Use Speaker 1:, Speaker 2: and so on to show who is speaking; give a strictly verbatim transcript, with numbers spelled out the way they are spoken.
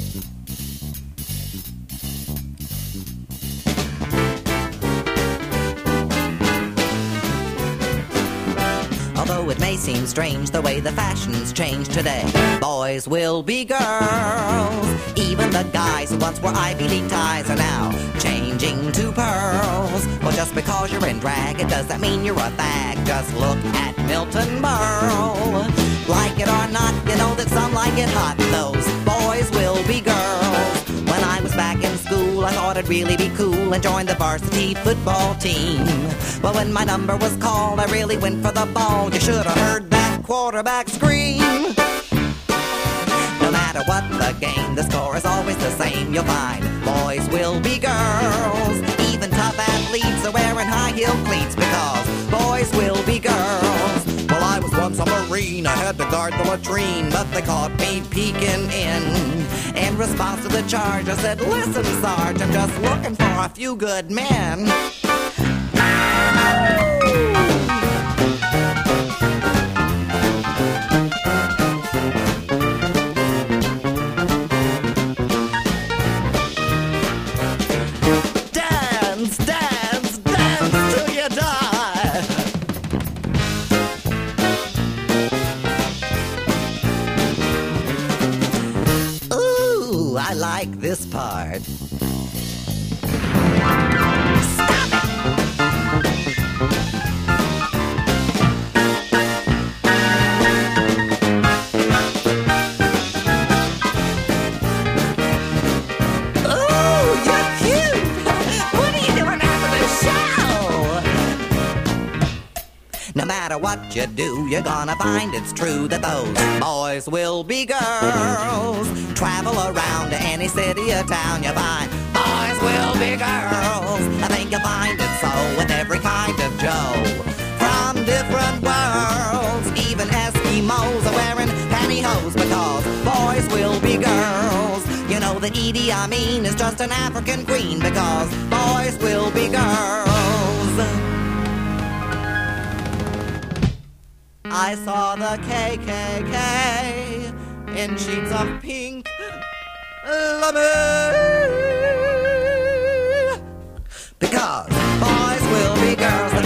Speaker 1: Although it may seem strange the way the fashions change today, boys will be girls. Even the guys who once wore Ivy League ties are now changing to pearls. Well, just because you're in drag, it doesn't mean you're a fag. Just look at Milton Berle. Like it or not, you know that some like it hot. Those boys will be girls. When I was back in school, I thought it'd really be cool and join the varsity football team. But when my number was called, I really went for the ball. You should have heard that quarterback scream. No matter what the game, the score is always the same. You'll find boys will be girls. Even tough athletes are wearing high heel cleats because boys will be girls. Well, I was once a Marine, I had to guard the latrine, but they caught me peeking in. In response to the charge, I said, listen, Sarge, I'm just looking for a few good men. Dance, dance, dance till you die. Ooh, I like this part. Stop it! Ooh, you're cute! What are you doing after the show? No matter what you do, you're gonna find it's true that those boys will be girls. Travel around to any city or town, you find boys will be girls. I think you'll find it so with every kind of Joe from different worlds. Even Eskimos are wearing pantyhose because boys will be girls. You know that Idi Amin is just an African queen because boys will be girls. I saw the K K K in sheets of pink lemon because boys will be girls.